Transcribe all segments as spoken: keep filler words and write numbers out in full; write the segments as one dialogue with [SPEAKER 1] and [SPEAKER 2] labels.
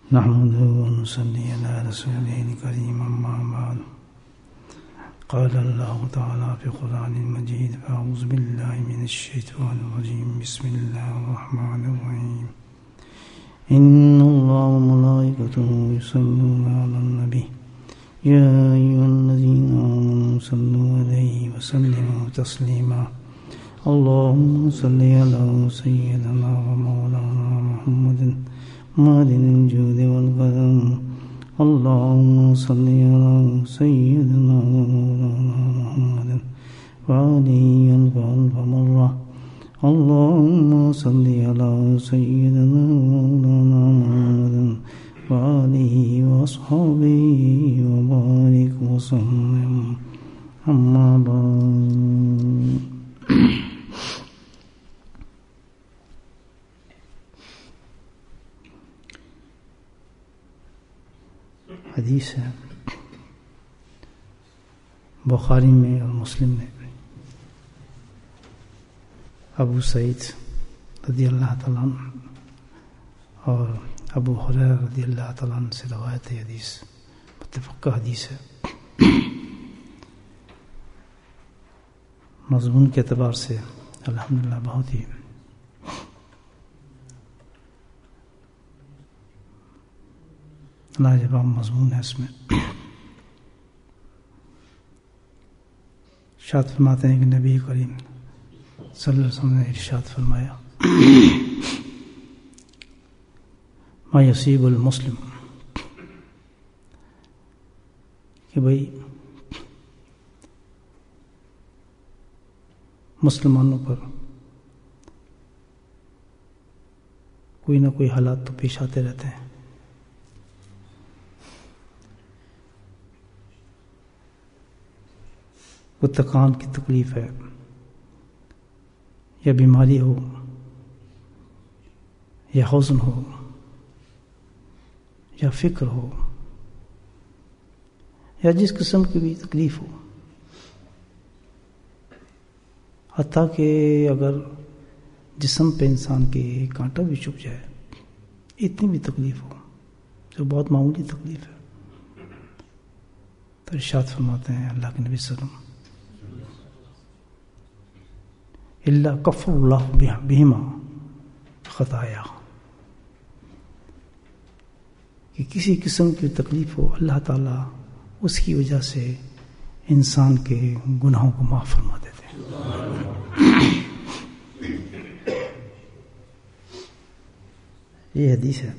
[SPEAKER 1] نحمده ونصلي على رسوله الكريم أما بعد قال الله تعالى في القرآن المجيد أعوذ بالله من الشيطان الرجيم بسم الله الرحمن الرحيم إن الله وملائكته يصلون على النبي يا أيها الذين آمنوا صلوا عليه وسلموا تسليما اللهم صل على سيدنا ومولانا محمد معدن الجود والكرم اللهم صل على سيدنا ومولانا محمد وعليه الف مرة اللهم صل على سيدنا ومولانا محمد وآله وأصحابه وبارك وسلم أما بعد حدیث ہے بخاری میں اور مسلم میں ابو سعید رضی اللہ تعالیٰ عنہ اور ابو ہریرہ رضی اللہ تعالیٰ عنہ سے روایت ہے. حدیث متفقہ حدیث ہے. مضمون کے اعتبار سے الحمدللہ بہت ہی لاجواب مضمون ہے. اس میں ارشاد فرماتے ہیں کہ نبی کریم صلی اللہ علیہ وسلم نے ارشاد فرمایا ما یصیب المسلم کہ بھئی مسلمانوں پر کوئی نہ کوئی حالات تو پیش آتے رہتے ہیں. وہ تکان کی تکلیف ہے یا بیماری ہو یا حزن ہو یا فکر ہو یا جس قسم کی بھی تکلیف ہو، حتیٰ کہ اگر جسم پہ انسان کے کانٹا بھی چبھ جائے، اتنی بھی تکلیف ہو جو بہت معمولی تکلیف ہے، تو ارشاد فرماتے ہیں اللہ کے نبی صلی اللہ علیہ وسلم اللہ کفر اللہ بہما خطایا، کہ کسی قسم کی تکلیف ہو اللہ تعالیٰ اس کی وجہ سے انسان کے گناہوں کو معاف فرما دیتے ہیں. یہ حدیث ہے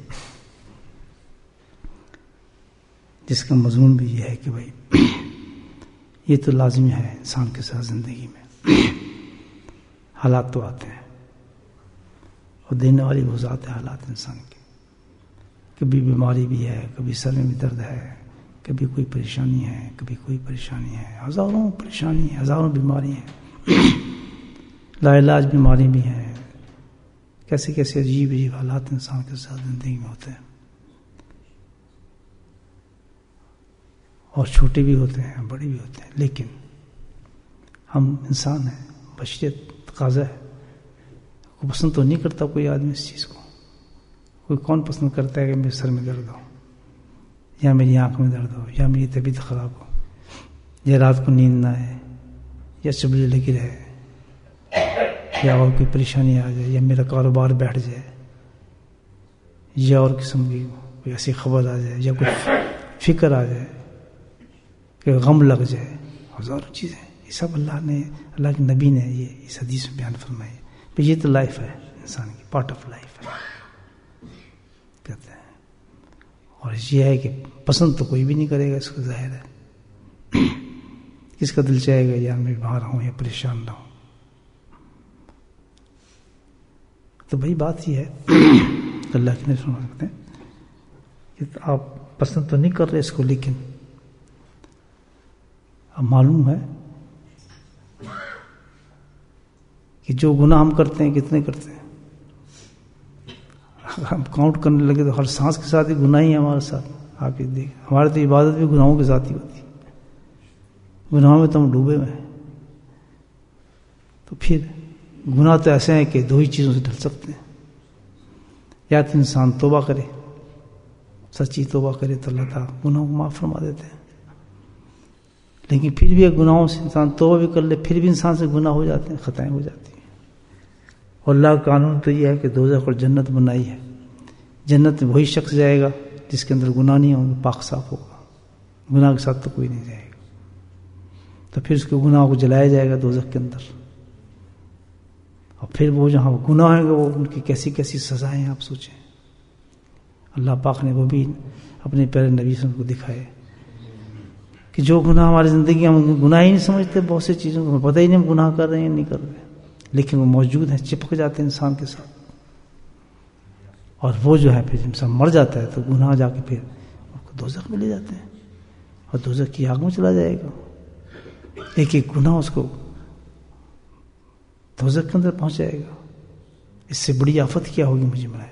[SPEAKER 1] جس کا مضمون بھی یہ ہے کہ بھائی یہ تو لازمی ہے انسان کے ساتھ زندگی میں حالات تو آتے ہیں اور دینے والی وہ ذات ہے حالات انسان کی. کبھی بیماری بھی ہے، کبھی سر میں بھی درد ہے، کبھی کوئی پریشانی ہے، کبھی کوئی پریشانی ہے، ہزاروں پریشانی ہیں، ہزاروں بیماری ہیں، لا علاج بیماری بھی ہیں. کیسے کیسے عجیب عجیب حالات انسان کے ساتھ زندگی میں ہوتے ہیں، اور چھوٹے بھی ہوتے ہیں بڑے بھی ہوتے ہیں. لیکن ہم انسان ہیں، بشریت تقاضا ہے. کوئی پسند تو نہیں کرتا کوئی آدمی اس چیز کو. کوئی کون پسند کرتا ہے کہ میرے سر میں درد ہو، یا میری آنکھ میں درد ہو، یا میری طبیعت خراب ہو، یا رات کو نیند نہ آئے، یا چبلی لگی رہے، یا اور کوئی پریشانی آ جائے، یا میرا کاروبار بیٹھ جائے، یا اور قسم کی کوئی ایسی خبر آ جائے، یا کوئی فکر آ جائے کہ غم لگ جائے. ہزاروں چیزیں یہ سب اللہ نے اللہ کے نبی نے یہ اس حدیث میں بیان فرمائی. یہ تو لائف ہے انسان کی، پارٹ آف لائف ہے کہتے ہیں. اور یہ ہے کہ پسند تو کوئی بھی نہیں کرے گا اس کو، ظاہر ہے. کس کا دل چاہے گا یار میں باہر ہوں یا پریشان نہ ہوں. تو بھائی بات یہ ہے اللہ کے نبی فرما سکتے ہیں کہ آپ پسند تو نہیں کر رہے اس کو، لیکن اب معلوم ہے کہ جو گناہ ہم کرتے ہیں کتنے کرتے ہیں. ہم کاؤنٹ کرنے لگے تو ہر سانس کے ساتھ ہی گناہ ہی ہے ہمارے ساتھ. آپ یہ دیکھ، ہماری تو عبادت بھی گناہوں کے ساتھ ہی ہوتی ہے. گناہوں میں تو ہم ڈوبے ہوئے ہیں. تو پھر گناہ تو ایسے ہیں کہ دو ہی چیزوں سے ڈھل سکتے ہیں، یا تو انسان توبہ کرے سچی توبہ کرے تو اللہ تعالیٰ گناہوں کو معاف فرما دیتے ہیں. لیکن پھر بھی اگر گناہوں سے انسان توبہ بھی کر لے پھر بھی انسان سے گناہ ہو جاتے ہیں, خطائیں ہو جاتی ہیں. اور اللہ کا قانون تو یہ ہے کہ دوزخ اور جنت بنائی ہے. جنت میں وہی شخص جائے گا جس کے اندر گناہ نہیں ہوں گے, پاک صاف ہوگا. گناہ کے ساتھ تو کوئی نہیں جائے گا. تو پھر اس کے گناہوں کو جلایا جائے گا دوزخ کے اندر. اور پھر وہ جہاں گناہ ہیں گے وہ ان کی کیسی کیسی سزائیں ہیں آپ سوچیں. اللہ پاک نے وہ بھی اپنے پیارے نبی صلی اللہ علیہ وسلم کو دکھائے کہ جو گناہ ہماری زندگی ہم گناہ ہی نہیں سمجھتے, بہت سی چیزوں کو پتہ ہی نہیں ہم گناہ کر رہے ہیں نہیں کر رہے ہیں, لیکن وہ موجود ہیں, چپک جاتے ہیں انسان کے ساتھ. اور وہ جو ہے پھر انسان مر جاتا ہے تو گناہ جا کے پھر اس کو دوزخ میں لے جاتے ہیں اور دوزخ کی آگ میں چلا جائے گا. ایک ایک گناہ اس کو دوزخ کے اندر پہنچ جائے گا. اس سے بڑی آفت کیا ہوگی مجھے بنائے.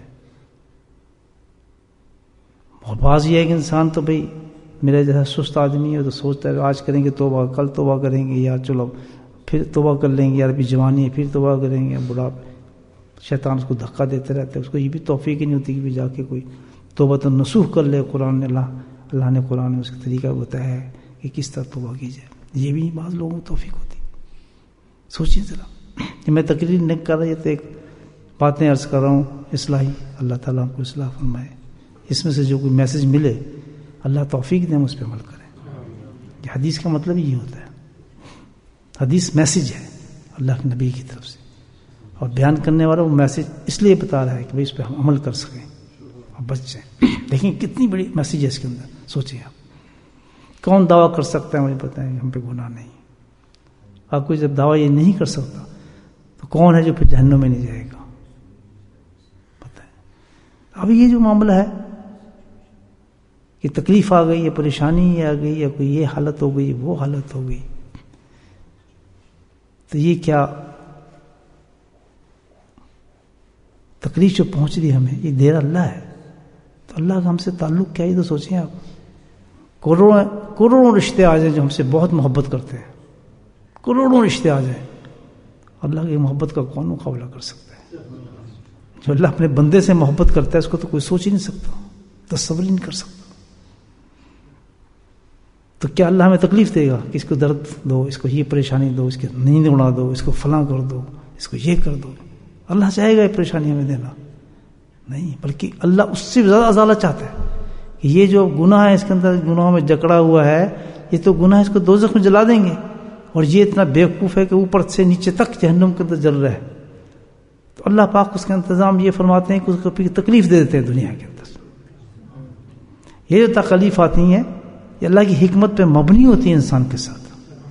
[SPEAKER 1] اور بعض یہ ہے کہ انسان تو بھئی میرا جیسا سست آدمی ہے تو سوچتا ہے آج کریں گے توبہ, کل توبہ کریں گے, یا چلو پھر توبہ کر لیں گے, یار ابھی جوانی ہے پھر توبہ کریں گے. بڑا شیطان اس کو دھکا دیتے رہتے ہیں, اس کو یہ بھی توفیق ہی نہیں ہوتی کہ بھی جا کے کوئی توبہ تو نصوح کر لے. قرآن نے اللہ اللہ نے قرآن میں اس کا طریقہ بتایا ہے کہ کس طرح توبہ کی جائے. یہ بھی بعض لوگوں کو توفیق ہوتی. سوچیں ذرا, میں تقریر نہیں کر رہا, یہ تو ایک باتیں عرض کر رہا ہوں اصلاحی. اللہ تعالیٰ ہم کو اصلاح فرمائے. اس میں سے جو کوئی میسج ملے اللہ توفیق دیں ہم اس پہ عمل کریں. یہ حدیث کا مطلب یہ ہوتا ہے. حدیث میسج ہے اللہ کے نبی کی طرف سے, اور بیان کرنے والا وہ میسج اس لیے بتا رہا ہے کہ بھئی اس پہ ہم عمل کر سکیں اور بچ جائیں. لیکن کتنی بڑی میسج ہے اس کے اندر, سوچیں آپ. کون دعویٰ کر سکتا ہے مجھے بتائیں کہ ہم پہ گناہ نہیں. آپ کوئی جب دعویٰ یہ نہیں کر سکتا تو کون ہے جو پھر جہنم میں نہیں جائے گا؟ بتائیں. اب یہ جو معاملہ ہے کہ تکلیف آ گئی, یا پریشانی آ گئی, یا کوئی یہ حالت ہو گئی, وہ حالت ہو گئی, تو یہ کیا تکلیف جو پہنچ رہی ہمیں, یہ دیر اللہ ہے. تو اللہ کا ہم سے تعلق کیا, یہ تو سوچیں آپ. کروڑوں کروڑوں رشتے آ جائیں جو ہم سے بہت محبت کرتے ہیں, کروڑوں رشتے آ جائیں, اللہ کی محبت کا کون مقابلہ کر سکتا ہے؟ جو اللہ اپنے بندے سے محبت کرتا ہے اس کو تو کوئی سوچ ہی نہیں سکتا, تصور ہی نہیں کر سکتا. تو کیا اللہ ہمیں تکلیف دے گا کہ اس کو درد دو, اس کو یہ پریشانی دو, اس کی نیند اڑا دو, اس کو فلاں کر دو, اس کو یہ کر دو؟ اللہ چاہے گا یہ پریشانی ہمیں دینا؟ نہیں, بلکہ اللہ اس سے زیادہ ازالت چاہتا ہے کہ یہ جو گناہ ہے اس کے اندر گناہوں میں جکڑا ہوا ہے, یہ تو گناہ اس کو دوزخ میں جلا دیں گے, اور یہ اتنا بیوقوف ہے کہ اوپر سے نیچے تک جہنم کے اندر جل رہا ہے. تو اللہ پاک اس کا انتظام یہ فرماتے ہیں کہ اس کو تکلیف دے دیتے ہیں دنیا کے اندر. یہ جو تکلیف آتی ہیں یہ اللہ کی حکمت پہ مبنی ہوتی ہے انسان کے ساتھ.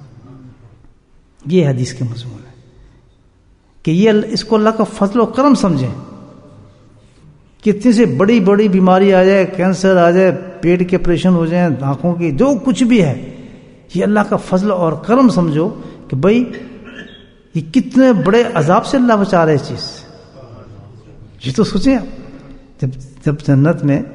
[SPEAKER 1] یہ حدیث کے مضمون ہے کہ یہ اس کو اللہ کا فضل و کرم سمجھیں. کتنی سے بڑی بڑی بیماری آ جائے, کینسر آ جائے, پیٹ کے آپریشن ہو جائیں, آنکھوں کی, جو کچھ بھی ہے, یہ اللہ کا فضل اور کرم سمجھو کہ بھئی یہ کتنے بڑے عذاب سے اللہ بچا رہے اس چیز سے. یہ تو سوچیں آپ, جب جب جنت میں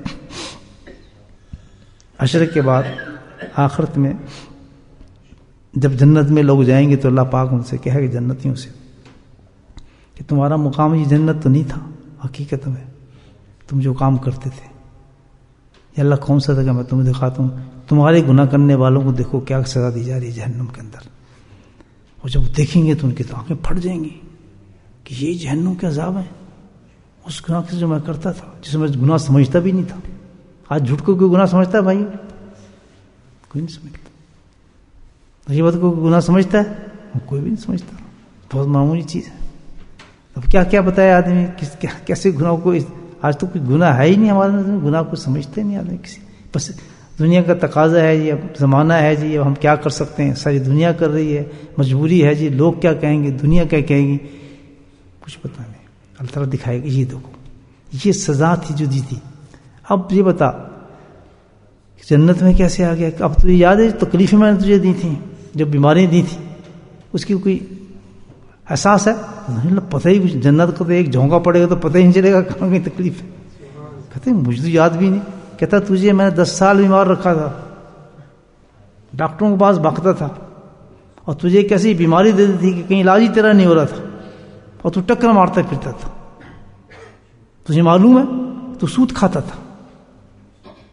[SPEAKER 1] عشر کے بعد آخرت میں جب جنت میں لوگ جائیں گے تو اللہ پاک ان سے کہے گا جنتیوں سے کہ تمہارا مقام یہ جنت تو نہیں تھا, حقیقت میں تم جو کام کرتے تھے یہ اللہ کون سا تھا کہ میں تمہیں دکھاتا ہوں. تمہارے گناہ کرنے والوں کو دیکھو کیا سزا دی جا رہی ہے جہنم کے اندر. اور جب دیکھیں گے تو ان کی تو آنکھیں پھٹ جائیں گی کہ یہ جہنم کے عذاب ہیں اس گناہ سے جو میں کرتا تھا, جس میں گناہ سمجھتا بھی نہیں تھا. آج جھوٹ کو کوئی گناہ سمجھتا ہے بھائی؟ کوئی نہیں سمجھتا. غیبت کو گناہ سمجھتا ہے؟ کوئی بھی نہیں سمجھتا, بہت معمولی چیز ہے. اب کیا کیا بتایا آدمی کس کیسے گناہ کو, آج تو کوئی گناہ ہے ہی نہیں ہمارے, گناہ کو سمجھتے نہیں آدمی کسی. بس دنیا کا تقاضا ہے جی, اب زمانہ ہے جی, اب ہم کیا کر سکتے ہیں, ساری دنیا کر رہی ہے, مجبوری ہے جی, لوگ کیا کہیں گے, دنیا کیا کہیں گی, کچھ پتہ نہیں. اللہ تعالیٰ دکھائے گا یہ دیکھو یہ سزا تھی جو دی تھی. اب یہ بتا جنت میں کیسے آ گیا؟ اب تجھے یاد ہے تکلیفیں میں نے تجھے دی تھیں, جو بیماریاں دی تھیں, اس کی کوئی احساس ہے؟ نہیں, پتہ ہی کچھ. جنت کو تو ایک جھونکا پڑے گا تو پتہ ہی نہیں چلے گا کہاں کی تکلیف ہے. کہتے ہیں مجھے تو یاد بھی نہیں. کہتا تجھے میں نے دس سال بیمار رکھا تھا, ڈاکٹروں کے پاس بھاگتا تھا, اور تجھے ایک ایسی بیماری دے دی تھی کہ کہیں علاج ہی تیرا نہیں ہو رہا تھا, اور تو ٹکر مارتا پھرتا تھا. تجھے معلوم ہے تو سود کھاتا تھا,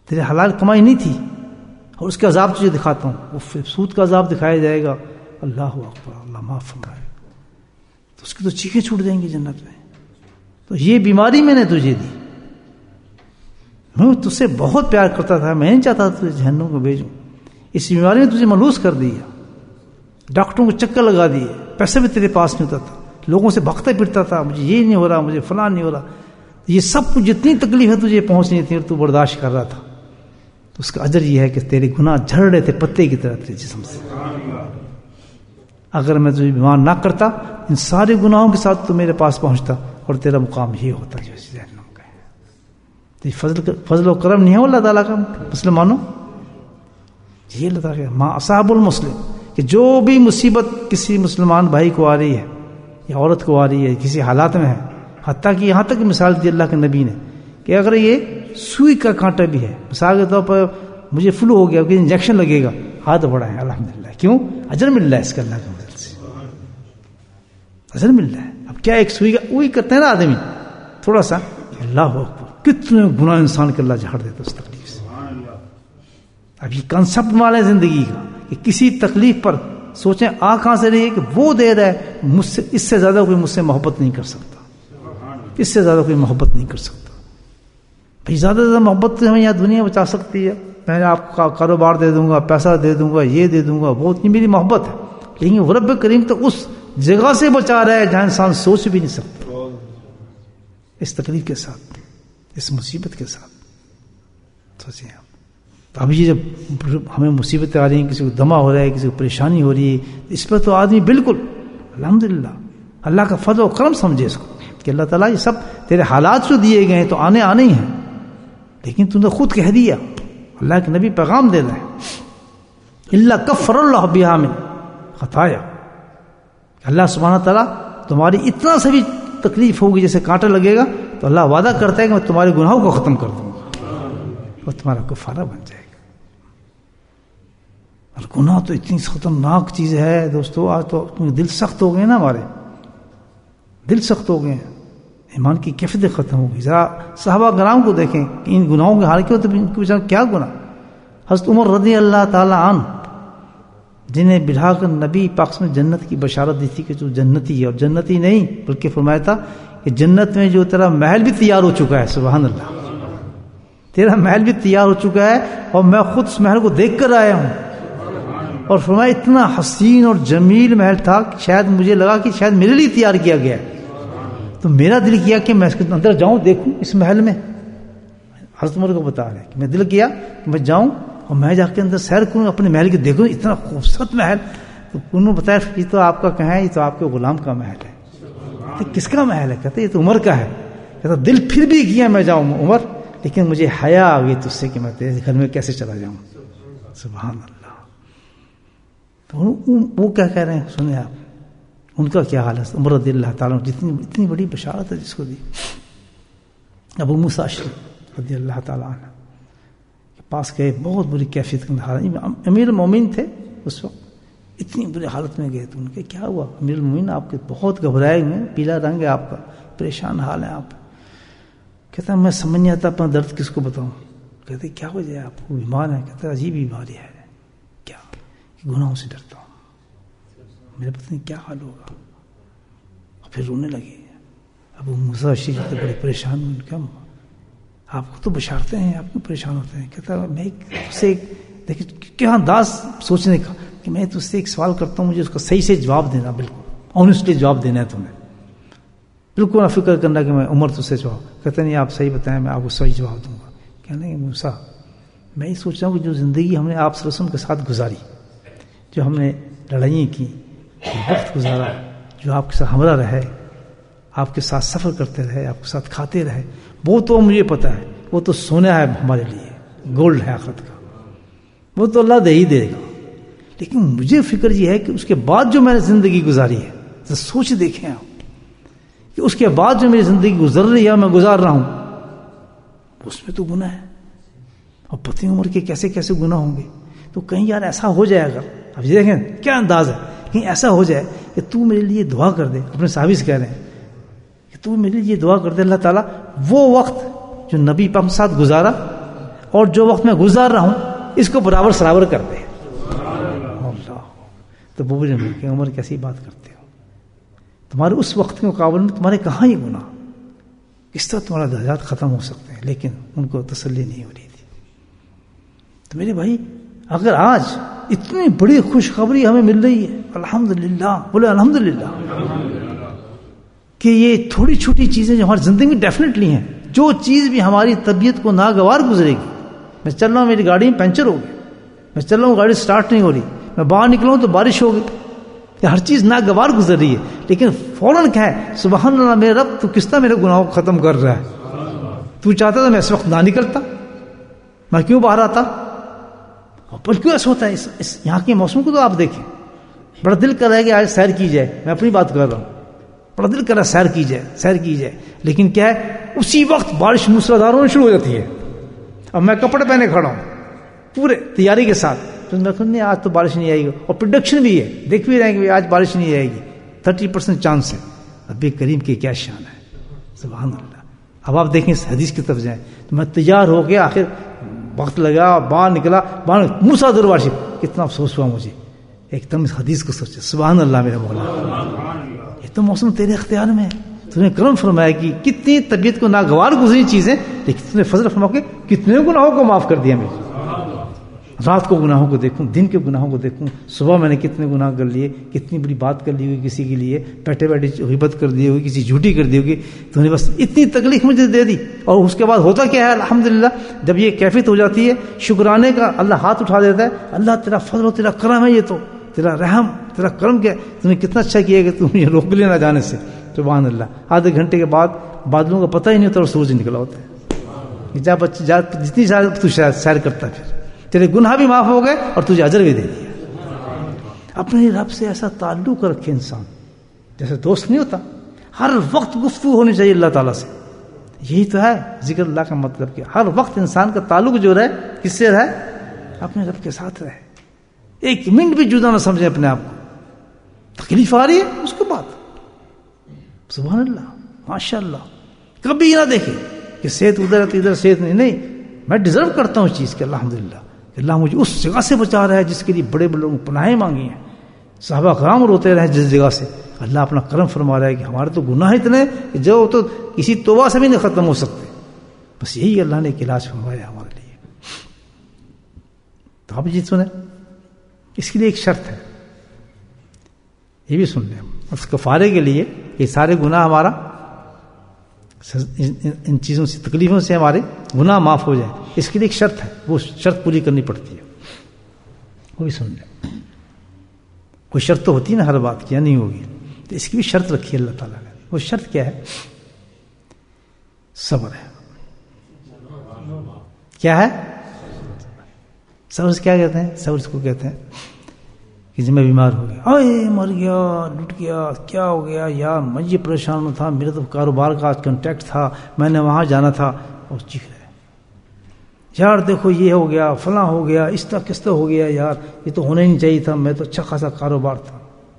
[SPEAKER 1] تیرے حلال کمائی نہیں تھی اور اس کا عذاب تجھے دکھاتا ہوں. وہ سود کا عذاب دکھایا جائے گا. اللہ اکبر, اللہ معاف فرمائے. تو اس کی تو چیخیں چھوٹ جائیں گی جنت میں. تو یہ بیماری میں نے تجھے دی, میں تجھ سے بہت پیار کرتا تھا, میں نہیں چاہتا تجھے جہنم کو بھیجوں. اس بیماری نے تجھے ملوث کر دیا, ڈاکٹروں کو چکر لگا دیے, پیسے بھی تیرے پاس نہیں ہوتا تھا, لوگوں سے بھگتا پھرتا تھا, مجھے یہ نہیں ہو رہا, مجھے فلاں نہیں ہو رہا. یہ سب کچھ جتنی تکلیفیں تجھے پہنچنی تھی اور تو برداشت کر رہا تھا, تو اس کا اجر یہ ہے کہ تیرے گناہ جھڑ رہے تھے پتے کی طرح تیرے جسم سے. اگر میں تجھے بیمار نہ کرتا, ان سارے گناہوں کے ساتھ تو میرے پاس پہنچتا اور تیرا مقام یہ ہوتا جو جہنم کا ہے. تو فضل فضل و کرم نہیں ہے اللہ تعالیٰ کا مسلمانوں. یہ اللہ تعالیٰ کا ما اصحاب المسلم, کہ جو بھی مصیبت کسی مسلمان بھائی کو آ رہی ہے یا عورت کو آ رہی ہے, کسی حالات میں ہے, حتیٰ کہ یہاں تک مثال دی اللہ کے نبی نے کہ اگر یہ سوئی کا کانٹا بھی ہے, مثال کے طور پر مجھے فلو ہو گیا, کہ انجیکشن لگے گا, ہاتھ بڑھا ہے الحمدللہ. کیوں؟ اجر مل رہا ہے اس کا اللہ کے مدد سے, اجر مل رہا ہے. اب کیا ایک سوئی کا وہی کرتے ہیں نا آدمی تھوڑا سا, اللہ اکبر, کتنے گناہ انسان کے اللہ جھاڑ دیتا اس تکلیف سے. اب یہ کنسپٹ والے زندگی کا کہ کسی تکلیف پر سوچیں آ کہاں سے رہی ہے, کہ وہ دے رہا ہے مجھ سے, اس سے زیادہ کوئی مجھ سے محبت نہیں کر سکتا, اس سے زیادہ کوئی محبت نہیں کر سکتا. بھائی زیادہ سے زیادہ محبت تو ہمیں یہاں دنیا بچا سکتی ہے, میں آپ کا کاروبار دے دوں گا, پیسہ دے دوں گا, یہ دے دوں گا, وہ اتنی میری محبت ہے. لیکن وہ رب کریم تو اس جگہ سے بچا رہا ہے جہاں انسان سوچ بھی نہیں سکتا, اس تکلیف کے ساتھ, اس مصیبت کے ساتھ. سوچیں آپ, اب یہ جب ہمیں مصیبتیں آ رہی ہیں, کسی کو دمہ ہو رہا ہے, کسی کو پریشانی ہو رہی ہے, اس پر تو آدمی بالکل الحمدللہ اللہ کا فضل و کرم سمجھے اس کو, کہ اللہ تعالیٰ یہ سب تیرے حالات جو دیے گئے ہیں تو آنے آنے ہی ہیں, لیکن تم نے خود کہہ دیا, اللہ کے نبی پیغام دے رہے ہیں, اللہ کفر اللہ بہا من خطایا, اللہ سبحانہ تعالیٰ تمہاری اتنا سے بھی تکلیف ہوگی جیسے کانٹا لگے گا, تو اللہ وعدہ کرتا ہے کہ میں تمہارے گناہوں کو ختم کر دوں گا اور تمہارا کفارہ بن جائے گا. اور گناہ تو اتنی خطرناک چیز ہے دوستو, آج تو دل سخت ہو گئے نا, ہمارے دل سخت ہو گئے ہیں, ایمان کی کیفیت ختم ہو گئی. ذرا صحابہ کرام کو دیکھیں کہ ان گناہوں کے حال کیوں, تو ان کے بیچارے کیا گناہ. حضرت عمر رضی اللہ تعالی عنہ, جنہیں بٹھا کر نبی پاک نے جنت کی بشارت دی تھی کہ جو جنتی ہے, اور جنتی نہیں بلکہ فرمایا تھا کہ جنت میں جو تیرا محل بھی تیار ہو چکا ہے, سبحان اللہ, تیرا محل بھی تیار ہو چکا ہے, اور میں خود اس محل کو دیکھ کر آیا ہوں. اور فرمایا اتنا حسین اور جمیل محل تھا کہ شاید مجھے لگا کہ شاید میرے لیے تیار کیا گیا ہے. تو میرا دل کیا کہ میں اس کے اندر جاؤں, دیکھوں اس محل میں. حضرت عمر کو بتا رہے کہ میں دل کیا کہ میں جاؤں اور میں جا کے اندر سیر کروں, اپنے محل کے دیکھوں, اتنا خوبصورت محل. تو انہوں نے بتایا یہ تو آپ کا کہاں ہے, یہ تو آپ کے غلام کا محل ہے. تو کس کا محل ہے؟ کہتے یہ تو عمر کا ہے. کہتا دل پھر بھی کیا میں جاؤں عمر, لیکن مجھے حیا آ گئی تجھ سے کہ میں تیرے گھر میں کیسے چلا جاؤں. سبحان اللہ. تو وہ کیا کہہ رہے ہیں سنیں آپ, ان کا کیا حال ہے. عمر رضی اللہ تعالیٰ جتنی اتنی بڑی بشارت ہے جس کو دی. ابو موسیٰ اشعری رضی اللہ تعالیٰ عنہ کے پاس گئے, بہت بری کیفیت کا حالت, امیر المومنین تھے اس وقت, اتنی بری حالت میں گئے. تو ان کے کیا ہوا امیر المومنین, آپ کے بہت گھبرائے ہوئے ہیں, پیلا رنگ ہے آپ کا, پریشان حال ہے آپ. کہتا میں سمجھ نہیں آتا اپنا درد کس کو بتاؤں. کہتے کیا وجہ ہے, آپ کو بیمار ہے؟ کہتا عجیب بیماری ہے. کیا؟ گناہوں سے ڈرتا ہوں, میرے پتہ نہیں کیا حال ہوگا. اور پھر رونے لگے. ابو موسیٰ اشعری تو بڑے پریشان ہوئے. کم آپ کو تو بشارتے ہیں, آپ کیوں پریشان ہوتے ہیں؟ کہتا میں سے دیکھیں کیا انداز سوچنے کا کہ میں تجھ سے ایک سوال کرتا ہوں, مجھے اس کا صحیح سے جواب دینا, بالکل آنیسٹلی جواب دینا ہے تمہیں, بالکل نہ فکر کرنا کہ میں عمر تجھ سے جواب. کہتے نہیں آپ صحیح بتائیں, میں آپ کو صحیح جواب دوں گا. کہنے لگے موسیٰ میں یہ سوچ رہا ہوں کہ جو زندگی ہم نے آپ صلی اللہ علیہ وسلم کے ساتھ گزاری, جو ہم نے لڑائیاں کی, وقت گزارا, جو آپ کے ساتھ ہمراہ رہے, آپ کے ساتھ سفر کرتے رہے, آپ کے ساتھ کھاتے رہے, وہ تو مجھے پتا ہے وہ تو سونا ہے ہمارے لیے, گولڈ ہے آخرت کا, وہ تو اللہ دے ہی دے گا. لیکن مجھے فکر یہ ہے کہ اس کے بعد جو میں نے زندگی گزاری ہے, تو سوچ دیکھیں آپ کہ اس کے بعد جو میری زندگی گزر رہی ہے, میں گزار رہا ہوں, اس میں تو گناہ ہے, اور پتہ عمر کے کیسے کیسے گناہ ہوں گے. تو کہیں یار ایسا ہو جائے اگر, اب یہ دیکھیں کیا انداز ہے, کہیں ایسا ہو جائے کہ تو میرے لیے دعا کر دے, اپنے صحابی سے کہہ رہے ہیں کہ تو میرے لیے دعا کر دے اللہ تعالیٰ, وہ وقت جو نبی پاک کے ساتھ گزارا اور جو وقت میں گزار رہا ہوں اس کو برابر سرابر کر دے. اللہ. تو بوبو نے کہ عمر کیسی بات کرتے ہو, تمہارے اس وقت کے مقابلے میں تمہارے کہاں یہ گناہ, اس طرح تمہارا درجات ختم ہو سکتے ہیں. لیکن ان کو تسلی نہیں ہو رہی تھی. تو میرے بھائی اگر آج اتنی بڑی خوشخبری ہمیں مل رہی ہے, الحمدللہ, بولے الحمدللہ, کہ یہ تھوڑی چھوٹی چیزیں جو ہماری زندگی میں ڈیفینیٹلی ہیں, جو چیز بھی ہماری طبیعت کو ناگوار گزرے گی. میں چل رہا ہوں, میری گاڑی میں پنچر ہو گئی, میں چل رہا ہوں, گاڑی سٹارٹ نہیں ہو رہی, میں باہر نکلا ہوں تو بارش ہو گئی, ہر چیز ناگوار گزر رہی ہے, لیکن فوراً کیا ہے, سبحان اللہ میرے رب, تو کس طرح میرے گناہوں کو ختم کر رہا ہے. تو چاہتا تھا میں اس وقت نہ نکلتا, میں کیوں باہر آتا. پر کیوں ایسا ہوتا ہے؟ اس, اس یہاں کے موسم کو تو آپ دیکھیں, بڑا دل کر رہا ہے کہ آج سیر کی جائے. میں اپنی بات کر رہا ہوں, بڑا دل کر رہا ہے سیر کی جائے, سیر کی جائے, لیکن کیا ہے, اسی وقت بارش موسلادھار ہونا شروع ہو جاتی ہے. اب میں کپڑے پہنے کھڑا ہوں پورے تیاری کے ساتھ, تو میں نہیں آج تو بارش نہیں آئے گی, اور پروڈکشن بھی ہے, دیکھ بھی رہے ہیں کہ آج بارش نہیں آئے گی, تھرٹی پرسینٹ چانس ہے. رب کریم کی کیا شان ہے, سبحان اللہ. اب آپ دیکھیں اس حدیث کی طرف جائیں, تو میں تیار ہو گیا, آخر وقت لگا, باہر نکلا, باہر موسلادھار بارش, کتنا افسوس ہوا مجھے. ایک دم اس حدیث کو سوچے, سبحان اللہ میرا مولا, یہ تو موسم تیرے اختیار میں ہے, تو نے کرم فرمایا کہ کتنی طبیعت کو ناگوار گزری چیزیں, لیکن تم نے فضل فرما کے کتنے گناہوں کو معاف کر دیا. میں رات کو گناہوں کو دیکھوں, دن کے گناہوں کو دیکھوں, صبح میں نے کتنے گناہ کر لیے, کتنی بڑی بات کر لی ہوگی کسی کے لیے, بیٹھے بیٹھے غیبت کر دی ہوگی, کسی جھوٹی کر دی ہوگی, تو نے بس اتنی تکلیف مجھے دے دی. اور اس کے بعد ہوتا کیا ہے, الحمدللہ, جب یہ کیفیت ہو جاتی ہے شکرانے کا, اللہ ہاتھ اٹھا دیتا ہے, اللہ تیرا فضل و تیرا کرم ہے, یہ تو تیرا رحم, تیرا کرم کیا, تم نے کتنا اچھا کیا کہ تم مجھے روک لے نہ جانے سے. سبحان اللہ. آدھے گھنٹے کے بعد بادلوں کا پتہ ہی نہیں ہوتا اور سورج نکلا ہوتا ہے. جا بچے جا, جتنی تو سیر کرتا ہے, پھر تیرے گناہ بھی معاف ہو گئے اور تجھے اجر بھی دے دیا. اپنے رب سے ایسا تعلق رکھے انسان, جیسے دوست نہیں ہوتا, ہر وقت گفتگو ہونی چاہیے اللہ تعالیٰ سے. یہی تو ہے ذکر اللہ کا مطلب, کہ ہر وقت انسان کا تعلق جو رہے, کس سے رہے, اپنے رب کے ساتھ رہے. ایک منٹ بھی جدا نہ سمجھے اپنے آپ کو. تکلیف آ رہی ہے اس کے بعد سبحان اللہ, ماشاء اللہ, کبھی نہ دیکھے کہ صحت ادھر ہے تو ادھر صحت نہیں. نہیں, میں ڈیزرو کرتا ہوں اس چیز کے, الحمدللہ, کہ اللہ مجھے اس جگہ سے بچا رہا ہے جس کے لیے بڑے بڑے لوگوں پناہیں مانگی ہیں, صحابہ کرام روتے رہے جس جگہ سے. اللہ اپنا کرم فرما رہا ہے کہ ہمارے تو گناہ اتنے جو تو کسی توبہ سے بھی نہیں ختم ہو سکتے. بس یہی اللہ نے ایک علاج فرمایا ہمارے لیے. تو آپ جی سنیں, اس کے لیے ایک شرط ہے, یہ بھی سن لیں. اس کفارے کے لیے یہ سارے گناہ ہمارا, ان چیزوں سے, تکلیفوں سے ہمارے گناہ معاف ہو جائیں, اس کے لیے ایک شرط ہے, وہ شرط پوری کرنی پڑتی ہے. وہ بھی سن لیں. کوئی شرط تو ہوتی ہے نا ہر بات کی, یا نہیں ہوگی, تو اس کی بھی شرط رکھی ہے اللہ تعالیٰ نے. وہ شرط کیا ہے, صبر ہے. کیا ہے صبر؟ کیا کہتے ہیں صبر؟ اس کو کہتے ہیں کہ جب میں بیمار ہو گیا, اے مر گیا, لٹ گیا, کیا ہو گیا یار, میں یہ پریشان تھا, میرا تو کاروبار کا آج کنٹیکٹ تھا, میں نے وہاں جانا تھا, اور چیخ رہے یار دیکھو یہ ہو گیا, فلاں ہو گیا, اس طرح کس طرح ہو گیا, یار یہ تو ہونا ہی نہیں چاہیے تھا, میں تو اچھا خاصا کاروبار تھا.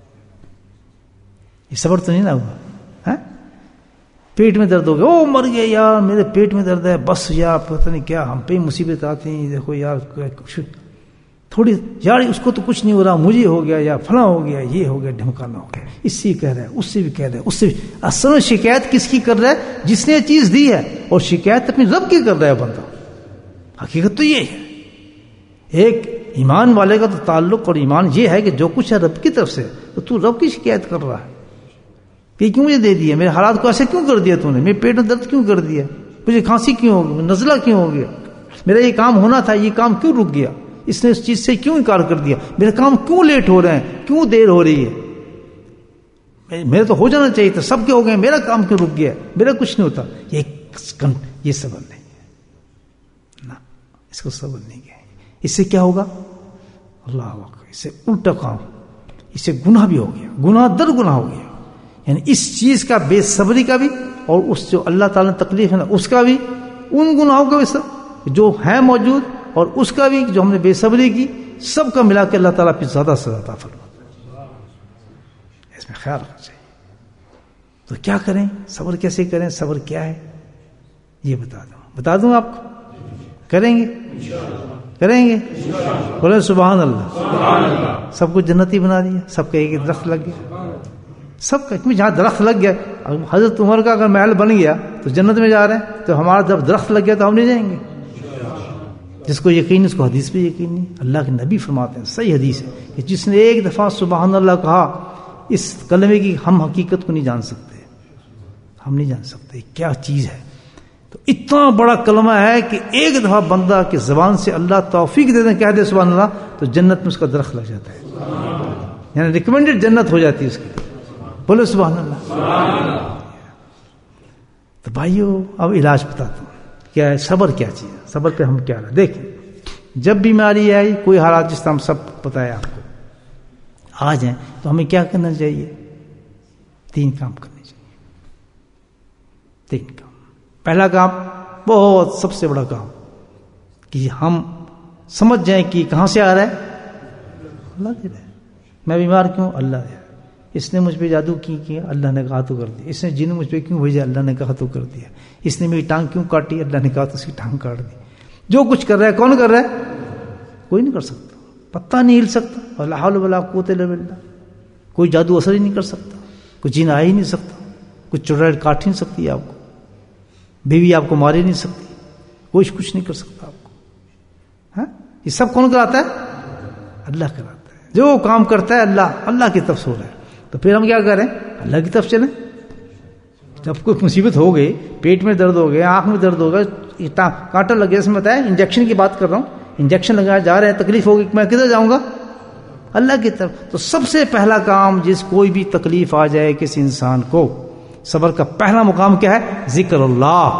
[SPEAKER 1] یہ صبر تو نہیں نا ہوا ہے. پیٹ میں درد ہو گیا, او مر گیا یار, میرے پیٹ میں درد ہے, بس یار پتہ نہیں کیا ہم پہ مصیبت آتی ہیں, دیکھو یار تھوڑی یار اس کو تو کچھ نہیں ہو رہا, مجھے ہو گیا, یا فلاں ہو گیا, یہ ہو گیا, ڈھمکانا ہو گیا, اس سے کہہ رہا ہے, اس سے بھی کہہ رہا ہے, اس سے بھی. اصل میں شکایت کس کی کر رہا ہے, جس نے چیز دی ہے, اور شکایت اپنی رب کی کر رہا ہے بندہ. حقیقت تو یہ ہے. ایک ایمان والے کا تو تعلق اور ایمان یہ ہے کہ جو کچھ ہے رب کی طرف سے, تو تو رب کی شکایت کر رہا ہے, یہ کیوں مجھے دے دیا, میرے حالات کو ایسے کیوں کر دیا تو نے, میرے پیٹ میں درد کیوں کر دیا, مجھے کھانسی کیوں ہو گئی, نزلہ کیوں ہو گیا, میرا یہ کام ہونا تھا, یہ کام کیوں رک گیا, اس نے اس چیز سے کیوں انکار کر دیا, میرے کام کیوں لیٹ ہو رہے ہیں, کیوں دیر ہو رہی ہے, میرے تو ہو جانا چاہیے تھا, سب کے ہو گئے, میرا کام کیوں رک گیا, میرا کچھ نہیں ہوتا. یہ یہ صبر نہیں ہے نا, اس کو صبر نہیں ہے. اس سے کیا ہوگا, اللہ اکبر, اس سے الٹا کام, اس سے گناہ بھی ہو گیا, گناہ در گناہ ہو گیا. یعنی اس چیز کا بے صبری کا بھی, اور اس جو اللہ تعالیٰ نے تکلیف ہے نا اس کا بھی, ان گناہوں کا بھی جو ہے موجود, اور اس کا بھی جو ہم نے بے صبری کی, سب کا ملا کے اللہ تعالیٰ پھر زیادہ سے زیادہ فرماتا ہے. اس میں خیال رکھنا چاہیے. تو کیا کریں, صبر کیسے کریں, صبر کیا ہے یہ بتا دوں, بتا دوں آپ کو, کریں گے کریں گے؟ بولے سبحان اللہ. سب کو جنتی بنا دیا, سب کا ایک درخت لگ گیا, سب کا. جہاں درخت لگ گیا, حضرت عمر کا اگر محل بن گیا تو جنت میں جا رہے ہیں, تو ہمارا جب درخت لگ گیا تو ہم نہیں جائیں گے؟ جس کو یقین اس کو حدیث پہ یقین نہیں. اللہ کے نبی فرماتے ہیں, صحیح حدیث ہے, کہ جس نے ایک دفعہ سبحان اللہ کہا, اس کلمے کی ہم حقیقت کو نہیں جان سکتے, ہم نہیں جان سکتے کیا چیز ہے. تو اتنا بڑا کلمہ ہے کہ ایک دفعہ بندہ کی زبان سے اللہ توفیق دے دیں, کہہ دے سبحان اللہ, تو جنت میں اس کا درخت لگ جاتا ہے, یعنی ریکمینڈڈ جنت ہو جاتی ہے اس کی. بولو سبحان اللہ. تو بھائیو اب علاج بتاتا ہوں کیا ہے, صبر کیا چیز ہے, صبر پہ ہم کیا رہا. دیکھیں جب بیماری آئی, کوئی حالات جس طرح ہم سب بتایا آپ کو آ جائیں, تو ہمیں کیا کرنا چاہیے؟ تین کام کرنے چاہیے. تین کام. پہلا کام, بہت سب سے بڑا کام, کہ ہم سمجھ جائیں کہ کہاں سے آ رہا ہے, اللہ دے رہا ہے. میں بیمار کیوں؟ اللہ دے رہا ہے. اس نے مجھ پہ جادو کی کیا, اللہ نے کہا تو کر دیا. اس نے جن مجھ پہ کیوں بھیجا, اللہ نے کہا تو کر دیا. اس نے میری ٹانگ کیوں کاٹی, اللہ نے کہا تو اس کی ٹانگ کاٹ دی. جو کچھ کر رہا ہے کون کر رہا ہے؟ کوئی نہیں کر سکتا, پتہ نہیں ہل سکتا. ولا حول ولا قوت الا باللہ. کوئی جادو اثر ہی نہیں کر سکتا, کوئی جن آ ہی نہیں سکتا, کوئی چڑیل کاٹ ہی نہیں سکتی آپ کو, بیوی آپ کو مار ہی نہیں سکتی, کوئی کچھ نہیں کر سکتا آپ کو. ہاں, یہ سب کون کراتا ہے؟ اللہ کراتا ہے. جو کام کرتا ہے اللہ, اللہ کی طرف سے ہو رہا ہے. تو پھر ہم کیا کریں؟ اللہ کی طرف چلیں. جب کوئی مصیبت ہو گئی, پیٹ میں درد ہو گیا, آنکھ میں درد ہو گیا, کانٹا لگ گیا, اس میں بتایا انجیکشن کی بات کر رہا ہوں, انجیکشن لگایا جا رہے ہیں, تکلیف ہوگی, میں کدھر جاؤں گا؟ اللہ کی طرف. تو سب سے پہلا کام, جس کوئی بھی تکلیف آ جائے کسی انسان کو, صبر کا پہلا مقام کیا ہے؟ ذکر اللہ.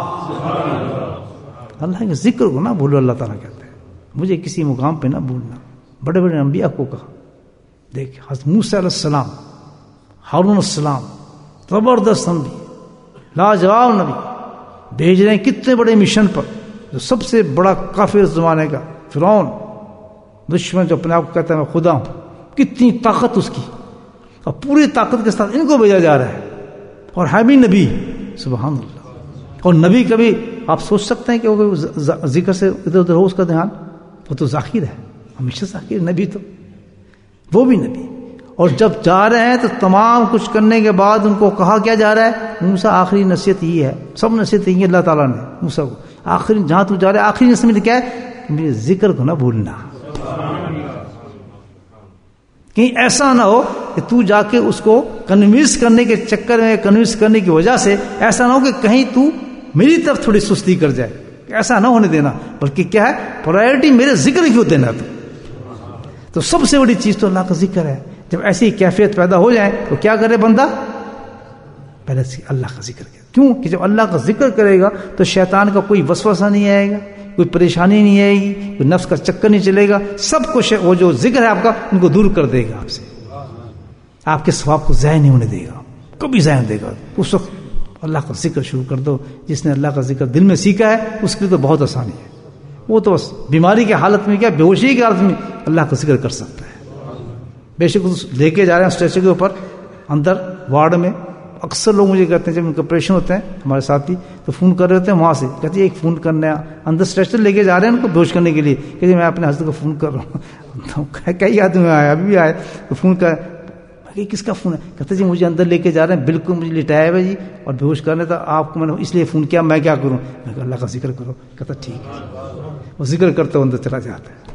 [SPEAKER 1] اللہ کے ذکر کو نہ بھولو. اللہ تعالیٰ کہتے ہیں مجھے کسی مقام پہ نہ بھولنا. بڑے بڑے انبیاء کو کہا, دیکھ حضرت موسیٰ علیہ السلام, ہارون السلام, زبردست نبی, لاجواب نبی, بھیج رہے ہیں کتنے بڑے مشن پر. جو سب سے بڑا کافر زمانے کا فرعون, دشمن جو اپنے آپ کو کہتا ہے میں خدا ہوں, کتنی طاقت اس کی, اور پوری طاقت کے ساتھ ان کو بھیجا جا رہا ہے, اور ہے بھی نبی. سبحان اللہ. اور نبی کبھی آپ سوچ سکتے ہیں کہ وہ ذکر سے ادھر ادھر ہو اس کا دھیان؟ وہ تو ذاکر ہے, ہمیشہ ذاکر. نبی تو وہ بھی نبی. اور جب جا رہے ہیں تو تمام کچھ کرنے کے بعد ان کو کہا کیا جا رہا ہے؟ موسیٰ آخری نصیحت یہ ہے, سب نصیحت یہ اللہ تعالیٰ نے موسیٰ کو آخری, جہاں تو جا رہا ہے آخری نصیحت میں کیا ہے؟ میرے ذکر کو نہ بھولنا. کہیں ایسا نہ ہو کہ تو جا کے اس کو کنوینس کرنے کے چکر میں, کنوینس کرنے کی وجہ سے ایسا نہ ہو کہ کہیں تو میری طرف تھوڑی سستی کر جائے. ایسا نہ ہونے دینا, بلکہ کیا ہے پرائرٹی میرے ذکر کیوں دینا. تو تو سب سے بڑی چیز تو اللہ کا ذکر ہے. جب ایسی کیفیت پیدا ہو جائے تو کیا کرے بندہ؟ پہلے سے اللہ کا ذکر کرے. کیوں کہ جب اللہ کا ذکر کرے گا تو شیطان کا کوئی وسوسہ نہیں آئے گا, کوئی پریشانی نہیں آئے گی, کوئی نفس کا چکر نہیں چلے گا. سب کچھ وہ جو ذکر ہے آپ کا ان کو دور کر دے گا آپ سے, آپ کے ثواب کو ضائع نہیں ہونے دے گا, کبھی ضائع نہیں دے گا. اس وقت اللہ کا ذکر شروع کر دو. جس نے اللہ کا ذکر دل میں سیکھا ہے اس کے لیے تو بہت آسانی ہے. وہ تو بس بیماری کی حالت میں کیا, بے ہوشی کی حالت میں اللہ کا ذکر کر سکتا ہے. بے شک لے کے جا رہے ہیں اسٹریچر کے اوپر اندر وارڈ میں, اکثر لوگ مجھے کہتے ہیں جب ان کا آپریشن ہوتے ہیں ہمارے ساتھی تو فون کر رہے ہوتے ہیں وہاں سے, کہتے ہیں ایک فون کرنا ہے, اندر اسٹریچر لے کے جا رہے ہیں ان کو بے ہوش کرنے کے لیے, کہ میں اپنے حضرت کو فون کر رہا ہوں. کئی آدمی آئے, ابھی بھی آئے تو فون کر, کس کا فون ہے؟ کہتے جی مجھے اندر لے کے جا رہے ہیں, بالکل مجھے لٹایا ہے جی, اور بے ہوش کرنے تھا آپ کو میں نے اس لیے فون کیا, میں کیا کروں؟ میں کہا اللہ کا ذکر کرو. کہتا ٹھیک ہے, وہ ذکر کرتے اندر چلا جاتا ہے.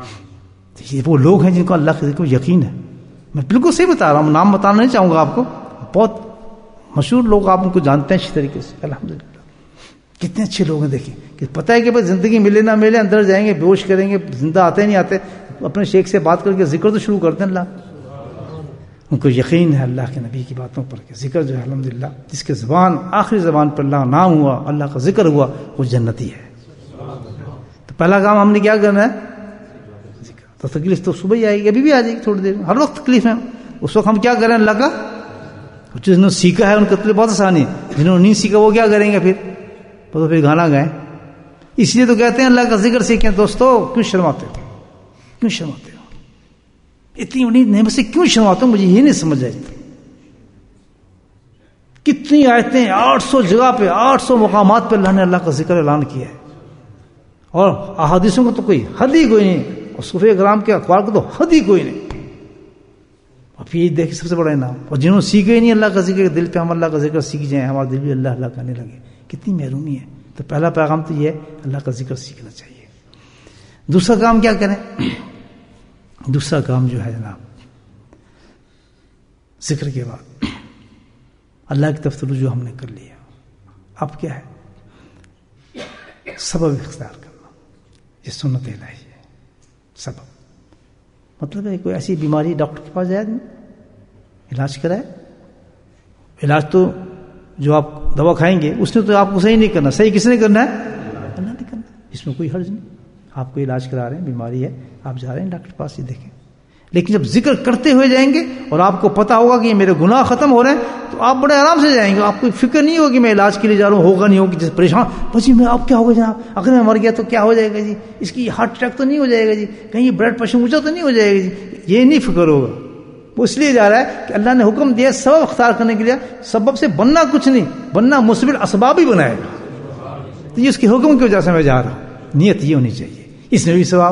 [SPEAKER 1] یہ وہ لوگ ہیں جن کو اللہ کے ذکر یقین ہے. میں بالکل صحیح بتا رہا ہوں, نام بتانا نہیں چاہوں گا آپ کو, بہت مشہور لوگ آپ ان کو جانتے ہیں اچھی طریقے سے. الحمدللہ کتنے اچھے لوگ ہیں. دیکھیں کہ پتہ ہے کہ بھائی زندگی ملے نہ ملے اندر جائیں گے, بے ہوش کریں گے, زندہ آتے نہیں آتے, اپنے شیخ سے بات کر کے ذکر تو شروع کرتے ہیں. اللہ ان کو یقین ہے اللہ کے نبی کی باتوں پر کہ ذکر جو ہے الحمدللہ جس کے زبان آخری زبان پر اللہ نام ہوا, اللہ کا ذکر ہوا, وہ جنتی ہے. تو پہلا کام ہم نے کیا کرنا ہے؟ تو تکلیف تو صبح ہی آئے گی, ابھی بھی آ جائے گی تھوڑی دیر میں, ہر وقت تکلیف ہے. اس وقت ہم کیا کریں؟ اللہ کا جنہوں نے سیکھا ہے ان کا تکلیف بہت آسانی ہے, جنہوں نے نہیں سیکھا وہ کیا کریں گے؟ پھر تو پھر گانا گائیں. اس لیے تو کہتے ہیں اللہ کا ذکر سیکھیں. دوستو کیوں شرماتے ہو, کیوں شرماتے ہو؟ اتنی بڑی نعمت سے کیوں شرماتے ہو؟ مجھے یہ نہیں سمجھ آئی. کتنی آیتیں, آٹھ سو جگہ پہ, آٹھ سو مقامات پہ اللہ نے اللہ کا ذکر اعلان کیا ہے. اور احادیثوں کو تو کوئی حد ہی کوئی نہیں، اور صوفیہ کرام کے اقوال کو تو حد ہی کوئی نہیں. اب یہ دیکھ سب سے بڑا انعام. اور جنہوں نے سیکھے ہی نہیں اللہ کا ذکر، دل پہ ہم اللہ کا ذکر سیکھ جائیں، ہمارا دل بھی اللہ اللہ کرنے لگے، کتنی محرومی ہے. تو پہلا پیغام تو یہ ہے اللہ کا ذکر سیکھنا چاہیے. دوسرا کام کیا کریں؟ دوسرا کام جو ہے جناب، ذکر کے بعد اللہ کی طرف رجوع ہم نے کر لیا، اب کیا ہے؟ سبب اختیار کرنا. یہ سنت الہی ہے. سبب مطلب ہے کوئی ایسی بیماری ڈاکٹر کے پاس جائے نہیں، علاج کرائے. علاج تو جو آپ دوا کھائیں گے اس نے تو آپ کو صحیح نہیں کرنا، صحیح کس نے کرنا ہے؟ اللہ نے کرنا. اس میں کوئی حرج نہیں. آپ کو علاج کرا رہے ہیں، بیماری ہے، آپ جا رہے ہیں ڈاکٹر کے پاس، یہ دیکھیں. لیکن جب ذکر کرتے ہوئے جائیں گے اور آپ کو پتا ہوگا کہ یہ میرے گناہ ختم ہو رہے ہیں تو آپ بڑے آرام سے جائیں گے. آپ کو فکر نہیں ہوگی میں علاج کے لیے جا رہا ہوں، ہوگا نہیں ہوگی جیسے پریشان بچی میں آپ کیا ہوگا جناب، اگر میں مر گیا تو کیا ہو جائے گا جی، اس کی ہارٹ اٹیک تو نہیں ہو جائے گا جی، کہیں یہ بلڈ پریشر اونچا تو نہیں ہو جائے گا جی. یہ نہیں فکر ہوگا. وہ اس لیے جا رہا ہے کہ اللہ نے حکم دیا سبب اختیار کرنے کے لیے. سبب سے بننا کچھ نہیں، بننا مثبت اسباب ہی بنائے گا. تو یہ اس کے حکم کی وجہ سے میں جا رہا ہوں. نیت یہ ہونی چاہیے. اس میں بھی ثواب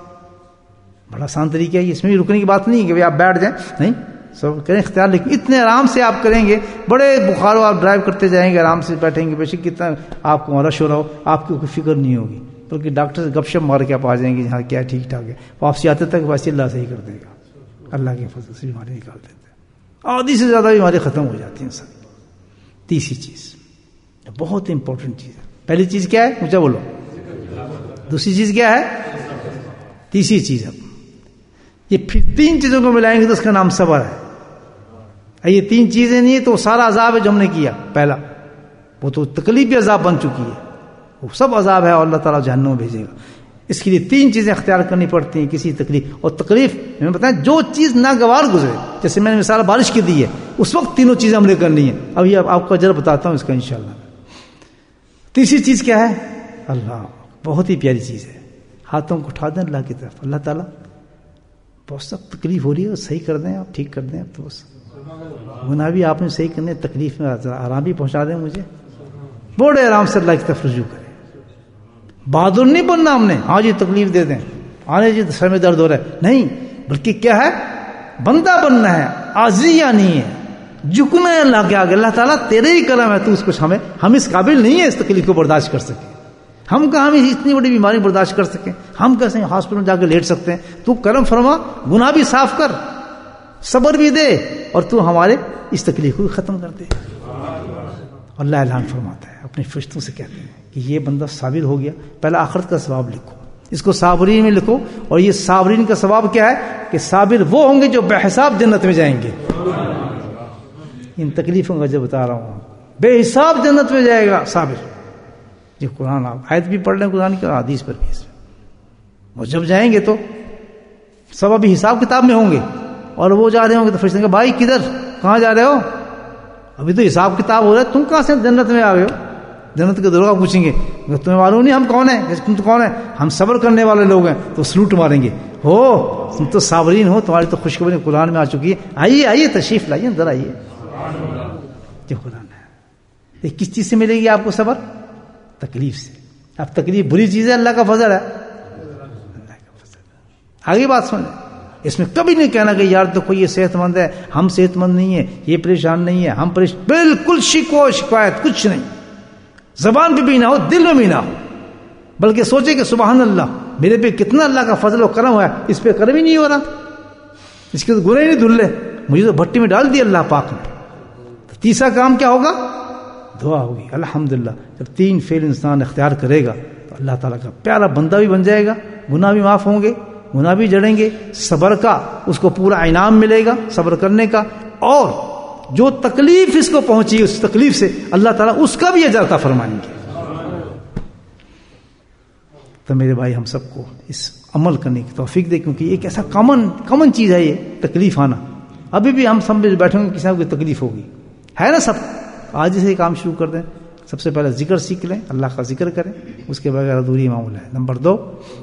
[SPEAKER 1] بڑا آسان طریقہ ہے. اس میں بھی رکنے کی بات نہیں ہے کہ آپ بیٹھ جائیں، نہیں، سب کریں اختیار. لیکن اتنے آرام سے آپ کریں گے، بڑے بخار ہو آپ ڈرائیو کرتے جائیں گے، آرام سے بیٹھیں گے، بے شک کتنا آپ کو رش ہو رہا ہو آپ کو کوئی فکر نہیں ہوگی، بلکہ ڈاکٹر سے گپ شپ مار کے آپ آ جائیں گے ہاں کیا ٹھیک ٹھاک ہے. واپسی آتے تک ویسے اللہ صحیح کر دے گا. اللہ کے فضل سے بیماری نکال دیتے ہیں. آدھی سے زیادہ بیماری ختم ہو جاتی ہیں سب. تیسری چیز بہت امپورٹنٹ چیز ہے. پہلی چیز کیا ہے؟ مجھے بولو. دوسری چیز کیا ہے؟ تیسری چیز ہے. یہ پھر تین چیزوں کو ملائیں گے تو اس کا نام صبر ہے. یہ تین چیزیں نہیں تو سارا عذاب ہے جو ہم نے کیا. پہلا وہ تو تکلیف بھی عذاب بن چکی ہے، وہ سب عذاب ہے اور اللہ تعالیٰ جہنم میں بھیجے گا. اس کے لیے تین چیزیں اختیار کرنی پڑتی ہیں کسی تکلیف. اور تکلیف میں بتائیں جو چیز ناگوار گزرے، جیسے میں نے مثال بارش کی دی ہے، اس وقت تینوں چیزیں ہم نے کرنی ہے. اب یہ آپ کو اجر بتاتا ہوں اس کا انشاءاللہ. تیسری چیز کیا ہے؟ اللہ. بہت ہی پیاری چیز ہے. ہاتھوں کو اٹھا دیں اللہ کی طرف. اللہ تعالیٰ بہت سخت تکلیف ہو رہی ہے، صحیح کر دیں آپ، ٹھیک کر دیں آپ. تو بس گناہ بھی آپ نے صحیح کرنے، تکلیف میں آرام بھی پہنچا دیں مجھے. بڑے آرام سے اللہ کی طرف رجوع کریں. بہادر نہیں بننا ہم نے، ہاں جی تکلیف دے دیں، آنے جی سر میں درد ہو رہا ہے، نہیں، بلکہ کیا ہے؟ بندہ بننا ہے. عاجزیہ نہیں ہے، جھکنا ہے اللہ کے آگے. اللہ تعالیٰ تیرے ہی کرم ہے، تو اس کو ہمیں ہم اس قابل نہیں ہے اس تکلیف کو برداشت کر سکے. ہم کہاں ہم اتنی بڑی بیماری برداشت کر سکیں؟ ہم کیسے ہاسپٹل میں جا کے لیٹ سکتے ہیں؟ تو کرم فرما، گناہ بھی صاف کر، صبر بھی دے، اور تو ہمارے اس تکلیف کو ختم کر دے. اللہ اعلان فرماتا ہے، اپنے فرشتوں سے کہتے ہیں کہ یہ بندہ صابر ہو گیا. پہلا آخرت کا ثواب لکھو، اس کو صابرین میں لکھو. اور یہ صابرین کا ثواب کیا ہے کہ صابر وہ ہوں گے جو بے حساب جنت میں جائیں گے. ان تکلیفوں کا جو بتا رہا ہوں، بے حساب جنت میں جائے گا صابر. یہ قرآن آپ آیت بھی پڑھ لیں قرآن کی، اور حدیث پر بھی. اس میں اور جب جائیں گے تو سب ابھی حساب کتاب میں ہوں گے، اور وہ جا رہے ہوں گے تو فرشتے کہیں بھائی کدھر، کہاں جا رہے ہو؟ ابھی تو حساب کتاب ہو رہا ہے، تم کہاں سے جنت میں آ گئے ہو؟ جنت کے دروازہ پوچھیں گے تمہیں معلوم نہیں ہم کون ہیں؟ تم تو کون ہیں؟ ہم صبر کرنے والے لوگ ہیں. تو سلوٹ ماریں گے، ہو تم تو صابرین ہو، تمہاری تو خوشخبری قرآن میں آ چکی ہے، آئیے آئیے تشریف لائیے اندر آئیے. جو قرآن ہے کس چیز سے ملے گی آپ کو صبر؟ تکلیف سے. اب تکلیف بری چیز ہے، اللہ کا فضل ہے. اللہ کا فضل ہے. آگے بات سنیں، اس میں کبھی نہیں کہنا کہ یار دیکھو یہ صحت مند ہے، ہم صحت مند نہیں ہے، یہ پریشان نہیں ہے، ہم پریشان. بالکل شکوہ شکایت کچھ نہیں. زبان پہ بھی نہ ہو، دل میں بھی نہ ہو، بلکہ سوچے کہ سبحان اللہ، میرے پہ کتنا اللہ کا فضل و کرم ہوا ہے، اس پہ کرم ہی نہیں ہو رہا، اس کے تو گناہ ہی نہیں دھل رہے، مجھے تو بھٹی میں ڈال دیا اللہ پاک نے. تو تیسرا کام کیا ہوگا؟ دعا ہوگی. الحمدللہ جب تین فعل انسان اختیار کرے گا تو اللہ تعالیٰ کا پیارا بندہ بھی بن جائے گا، گناہ بھی معاف ہوں گے، گناہ بھی جڑیں گے، صبر کا اس کو پورا انعام ملے گا صبر کرنے کا، اور جو تکلیف اس کو پہنچی اس تکلیف سے اللہ تعالیٰ اس کا بھی اجر عطا فرمائیں گے. تو میرے بھائی ہم سب کو اس عمل کرنے کی توفیق دے، کیونکہ ایک ایسا کامن کامن چیز ہے یہ تکلیف آنا. ابھی بھی ہم سب بیٹھے ہوں کسی کو تکلیف ہوگی، ہے نا؟ سب آج سے کام شروع کر دیں. سب سے پہلے ذکر سیکھ لیں، اللہ کا ذکر کریں، اس کے بغیر ادھوری معمول ہے. نمبر دو،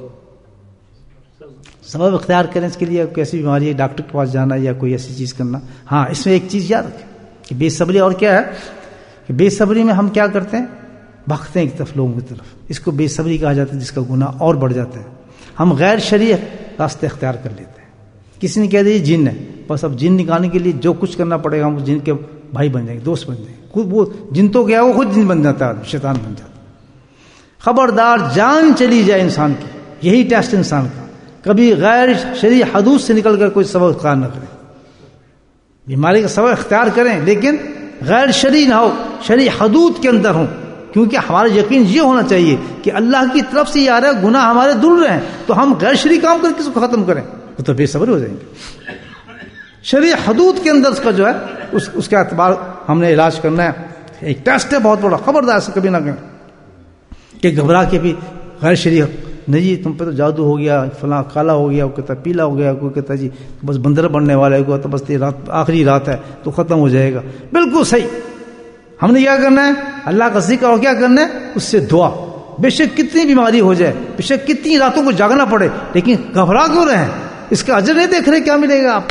[SPEAKER 1] سبب اختیار کریں. اس کے لیے کیسی بیماری ہے ڈاکٹر کے پاس جانا یا کوئی ایسی چیز کرنا. ہاں اس میں ایک چیز یاد رکھیں کہ بے صبری، اور کیا ہے کہ بے صبری میں ہم کیا کرتے ہیں بھاگتے ہیں ایک طرف لوگوں کی طرف. اس کو بے صبری کہا جاتا ہے جس کا گناہ اور بڑھ جاتا ہے. ہم غیر شرعی راستے اختیار کر لیتے ہیں. کسی نے کہہ دیا یہ جن ہے, بس اب جن نکالنے کے لیے جو کچھ کرنا پڑے گا ہم جن کے بھائی بن جائیں گے, دوست بن جائیں گے. خود وہ جن تو کیا وہ خود جن بن جاتا ہے, شیطان بن جاتا ہے. خبردار جان چلی جائے انسان کی, یہی ٹیسٹ انسان کا. کبھی غیر شرعی حدود سے نکل کر کوئی سبب اختیار نہ کریں. بیماری کا سبب اختیار کریں لیکن غیر شرعی نہ ہو, شرعی حدود کے اندر ہوں. کیونکہ ہمارا یقین یہ ہونا چاہیے کہ اللہ کی طرف سے یہ آ رہا ہے, گناہ ہمارے دور رہے ہیں, تو ہم غیر شرعی کام کر کے اس کو ختم کریں وہ تو بے صبر ہو جائیں گے. شرعی حدود کے اندر اس کا جو ہے اس, اس کا اعتبار ہم نے علاج کرنا ہے. ایک ٹیسٹ ہے بہت بڑا, خبردار سے کبھی نہ کریں کہ گھبرا کے بھی غیر شرعی نہیں جی تم پہ تو جادو ہو گیا, فلاں کالا ہو گیا, کوئی کہتا پیلا ہو گیا, کوئی کہتا جی بس بندر بننے والا ہے, کوئی تو بس یہ رات آخری رات ہے تو ختم ہو جائے گا. بالکل صحیح. ہم نے کیا کرنا ہے, اللہ کا ذکر اور کیا کرنا ہے, اس سے دعا. بے شک کتنی بیماری ہو جائے, بے شک کتنی راتوں کو جاگنا پڑے, لیکن گھبرا کیوں رہے ہیں؟ اس کا اجر نہیں دیکھ رہے کیا ملے گا. آپ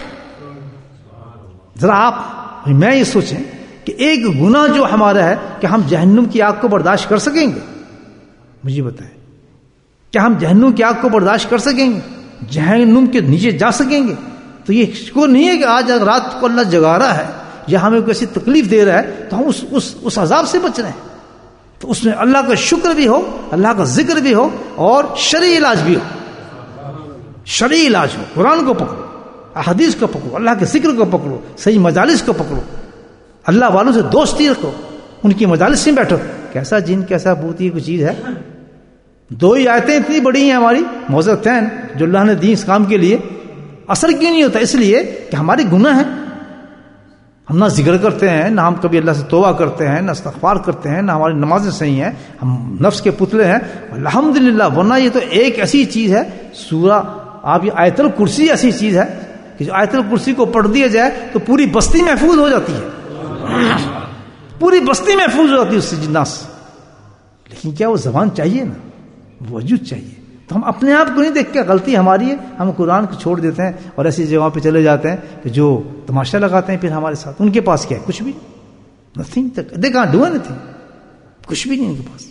[SPEAKER 1] ذرا آپ میں یہ سوچیں کہ ایک گناہ جو ہمارا ہے, کہ ہم جہنم کی آگ کو برداشت کر سکیں گے؟ مجھے بتائیں, کیا ہم جہنم کی آگ کو برداشت کر سکیں گے؟ جہنم کے نیچے جا سکیں گے؟ تو یہ شکر نہیں ہے کہ آج رات کو اللہ جگا رہا ہے یا ہمیں کیسی تکلیف دے رہا ہے تو ہم اس اس اس عذاب سے بچ رہے ہیں. تو اس میں اللہ کا شکر بھی ہو, اللہ کا ذکر بھی ہو, اور شرعی علاج بھی ہو. شرعی علاج ہو, قرآن کو پکڑو, احادیث کو پکڑو, اللہ کے ذکر کو پکڑو, صحیح مجالس کو پکڑو, اللہ والوں سے دوستی رکھو, ان کی مجالس میں بیٹھو. کیسا جن کیسا بھوت, یہ کوئی چیز ہے؟ دو ہی آیتیں اتنی بڑی ہیں ہماری معوذتین جو اللہ نے دی اس کام کے لیے. اثر کیوں نہیں ہوتا؟ اس لیے کہ ہمارے گناہ ہیں. ہم نہ ذکر کرتے ہیں, نہ ہم کبھی اللہ سے توبہ کرتے ہیں, نہ استغفار کرتے ہیں, نہ ہماری نمازیں صحیح ہیں, ہم نفس کے پتلے ہیں. الحمدللہ. ورنہ یہ تو ایک ایسی چیز ہے سورہ, آپ یہ آیت الکرسی ایسی چیز ہے کہ جو آیت الکرسی کو پڑھ دیا جائے تو پوری بستی محفوظ ہو جاتی ہے. پوری بستی محفوظ ہو جاتی ہے اس سے جنات سے. لیکن کیا وہ زبان چاہیے نا, وجود چاہیے. تو ہم اپنے آپ کو نہیں دیکھ کے, غلطی ہماری ہے, ہم قرآن کو چھوڑ دیتے ہیں اور ایسی جگہوں پہ چلے جاتے ہیں کہ جو تماشا لگاتے ہیں پھر ہمارے ساتھ. ان کے پاس کیا ہے؟ کچھ بھی nothing. They can't do anything. کچھ بھی نہیں ان کے پاس.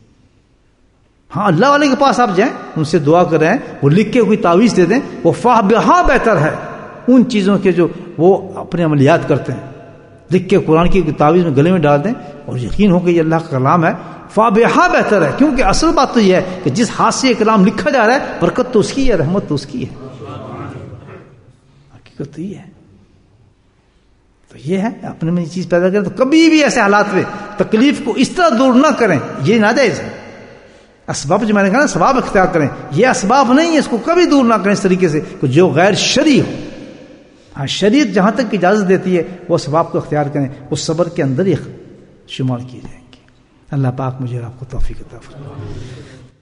[SPEAKER 1] ہاں اللہ والے کے پاس آپ جائیں, ان سے دعا کریں, وہ لکھ کے کوئی تعویذ دے دیں, وہ فاہ بہا بہتر ہے ان چیزوں کے جو وہ اپنے عملیات کرتے ہیں. لکھ کے قرآن کی تعویذ میں گلے میں ڈال دیں اور یقین ہو کہ یہ اللہ کا کلام ہے, فابہا بہتر ہے. کیونکہ اصل بات تو یہ ہے کہ جس ہاتھ سے یہ کلام لکھا جا رہا ہے برکت تو اس کی ہے, رحمت تو اس کی ہے. حقیقت تو یہ ہے. تو یہ ہے اپنے میں یہ چیز پیدا کریں. تو کبھی بھی ایسے حالات میں تکلیف کو اس طرح دور نہ کریں, یہ ناجائز ہے. اسباب جو میں نے کہا نا, سباب اختیار کریں, یہ اسباب نہیں ہے, اس کو کبھی دور نہ کریں اس طریقے سے کہ جو غیر شرعی ہو. ہاں شریعت جہاں تک اجازت دیتی ہے وہ اسباب کو اختیار کریں, اس صبر کے اندر ہی شمار کیے جائیں گے. اللہ پاک مجھے اور آپ کو توفیق عطا فرمائے.